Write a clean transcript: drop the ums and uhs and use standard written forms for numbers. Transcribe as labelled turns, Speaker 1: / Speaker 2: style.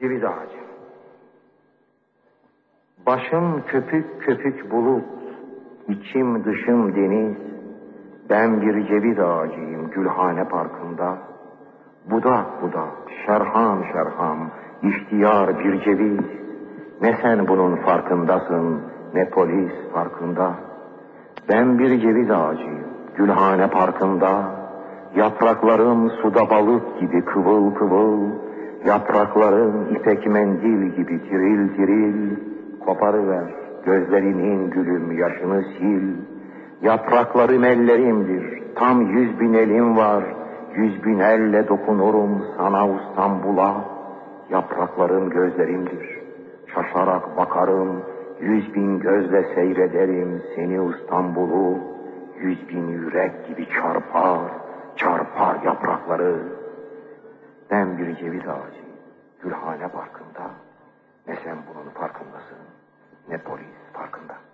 Speaker 1: Ceviz ağacı. Başım köpük köpük bulut, içim dışım deniz. Ben bir ceviz ağacıyım Gülhane Parkı'nda. Budak budak, şerham şerham, ihtiyar bir ceviz. Ne sen bunun farkındasın, ne polis farkında. Ben bir ceviz ağacıyım Gülhane Parkı'nda. Yapraklarım suda balık gibi kıvıl kıvıl. Yapraklarım ipek mendil gibi tiril tiril. Koparıver gözlerimin gülüm yaşını sil. Yapraklarım ellerimdir, tam 100.000 elim var. 100.000 elle dokunurum sana İstanbul'a. Yapraklarım gözlerimdir, şaşarak bakarım. 100.000 gözle seyrederim seni İstanbul'u. 100.000 yürek gibi çarpar, çarpar yaprakları. Ben bir ceviz ağacıyım Gülhane Parkı'nda. Ne sen bunun farkındasın, ne polis farkında.